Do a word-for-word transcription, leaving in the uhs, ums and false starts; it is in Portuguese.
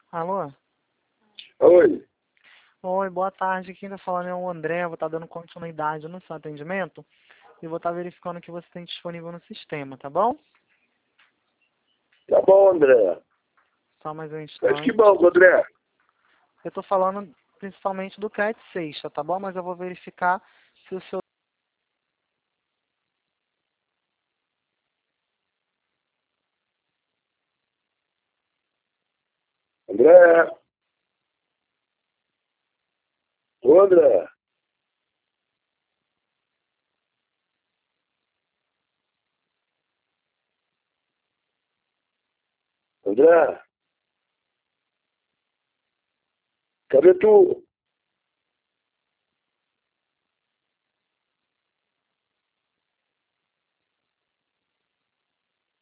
Alô? Oi, Oi, boa tarde. Quem tá falando é o André. Vou estar dando continuidade no seu atendimento e vou estar verificando o que você tem disponível no sistema, tá bom? tá bom, André. Só mais um Mas que instante. bom, André. Eu tô falando principalmente do crédito sexta, tá bom? Mas eu vou verificar se o seu... André. Ô, André. André. Cadê tu?